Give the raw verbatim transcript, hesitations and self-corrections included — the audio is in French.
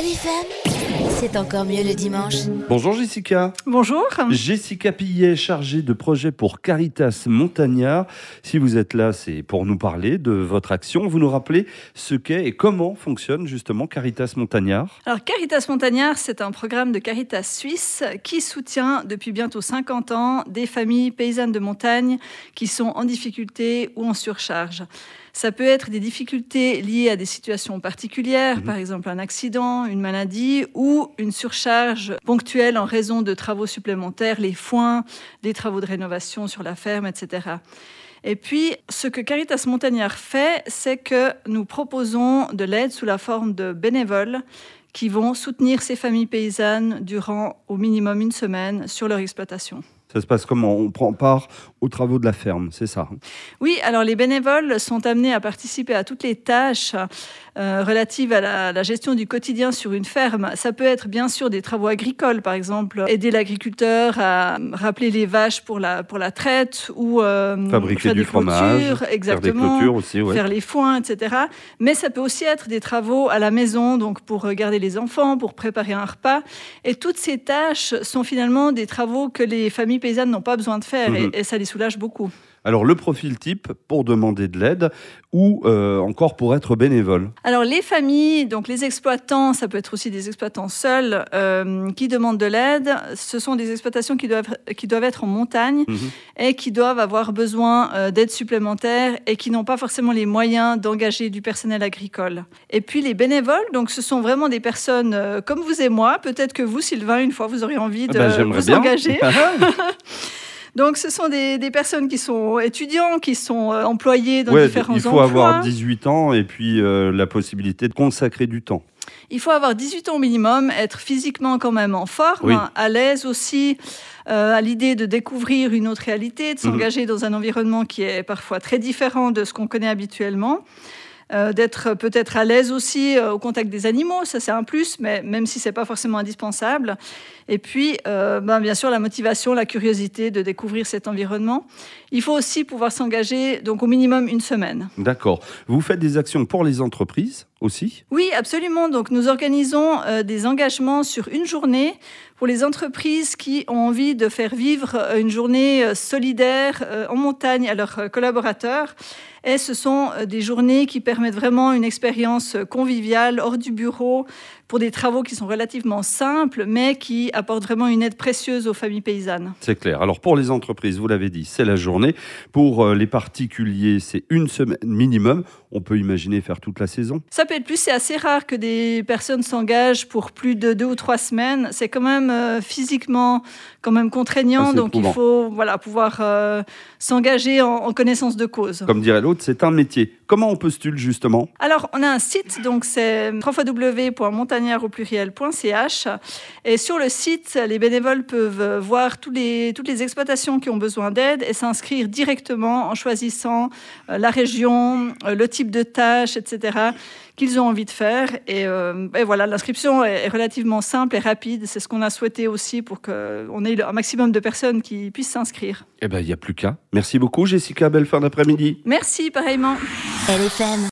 L F M, c'est encore mieux le dimanche. Bonjour Jessica. Bonjour. Jessica Pillet, chargée de projet pour Caritas Montagnard. Si vous êtes là, c'est pour nous parler de votre action. Vous nous rappelez ce qu'est et comment fonctionne justement Caritas Montagnard? Alors Caritas Montagnard, c'est un programme de Caritas Suisse qui soutient depuis bientôt cinquante ans des familles paysannes de montagne qui sont en difficulté ou en surcharge. Ça peut être des difficultés liées à des situations particulières, mmh. par exemple un accident, une maladie ou une surcharge ponctuelle en raison de travaux supplémentaires, les foins, des travaux de rénovation sur la ferme, et cetera. Et puis, ce que Caritas Montagnard fait, c'est que nous proposons de l'aide sous la forme de bénévoles qui vont soutenir ces familles paysannes durant au minimum une semaine sur leur exploitation. Ça se passe comment? On prend part aux travaux de la ferme, c'est ça? Oui, alors les bénévoles sont amenés à participer à toutes les tâches euh, relatives à la, la gestion du quotidien sur une ferme. Ça peut être bien sûr des travaux agricoles, par exemple, aider l'agriculteur à rappeler les vaches pour la, pour la traite ou euh, fabriquer faire du des fromage, clôtures, exactement, faire des clôtures aussi, ouais. faire les foins, et cetera. Mais ça peut aussi être des travaux à la maison, donc pour garder les enfants, pour préparer un repas. Et toutes ces tâches sont finalement des travaux que les familles paysannes n'ont pas besoin de faire mmh. et, et ça les soulage beaucoup. Alors, le profil type pour demander de l'aide ou euh, encore pour être bénévole? Alors, les familles, donc les exploitants, ça peut être aussi des exploitants seuls euh, qui demandent de l'aide. Ce sont des exploitations qui doivent, qui doivent être en montagne mmh. et qui doivent avoir besoin euh, d'aide supplémentaire et qui n'ont pas forcément les moyens d'engager du personnel agricole. Et puis, les bénévoles, donc ce sont vraiment des personnes euh, comme vous et moi. Peut-être que vous, Sylvain, une fois, vous auriez envie de ah ben, vous bien. engager. Donc, ce sont des, des personnes qui sont étudiants, qui sont euh, employés dans ouais, différents emplois. emplois. Il faut avoir dix-huit ans et puis euh, la possibilité de consacrer du temps. Il faut avoir dix-huit ans au minimum, être physiquement quand même en forme, oui. à l'aise aussi, euh, à l'idée de découvrir une autre réalité, de s'engager mmh. dans un environnement qui est parfois très différent de ce qu'on connaît habituellement. Euh, d'être peut-être à l'aise aussi euh, au contact des animaux, ça c'est un plus, mais même si c'est pas forcément indispensable. Et puis, euh, ben, bien sûr, la motivation, la curiosité de découvrir cet environnement. Il faut aussi pouvoir s'engager, donc au minimum une semaine. D'accord. Vous faites des actions pour les entreprises aussi ? Oui, absolument. Donc, nous organisons euh, des engagements sur une journée pour les entreprises qui ont envie de faire vivre une journée solidaire euh, en montagne à leurs collaborateurs. Et ce sont des journées qui permettent vraiment une expérience conviviale, hors du bureau, pour des travaux qui sont relativement simples, mais qui apportent vraiment une aide précieuse aux familles paysannes. C'est clair. Alors pour les entreprises, vous l'avez dit, c'est la journée. Pour les particuliers, c'est une semaine minimum. On peut imaginer faire toute la saison. Ça peut être plus. C'est assez rare que des personnes s'engagent pour plus de deux ou trois semaines. C'est quand même euh, physiquement quand même contraignant. Assez donc éprouvant. Il faut voilà, pouvoir euh, s'engager en, en connaissance de cause. Comme dirait l'autre, c'est un métier. Comment on postule justement? Alors, on a un site, donc c'est w w w point montagnard au pluriel point c h. Et sur le site, les bénévoles peuvent voir tous les, toutes les exploitations qui ont besoin d'aide et s'inscrire directement en choisissant euh, la région, euh, le type de tâches, et cetera qu'ils ont envie de faire. Et, euh, et voilà, l'inscription est, est relativement simple et rapide. C'est ce qu'on a souhaité aussi pour qu'on ait un maximum de personnes qui puissent s'inscrire. Eh bien, il n'y a plus qu'à. Merci beaucoup, Jessica. Belle fin d'après-midi. Merci, pareillement. L F M.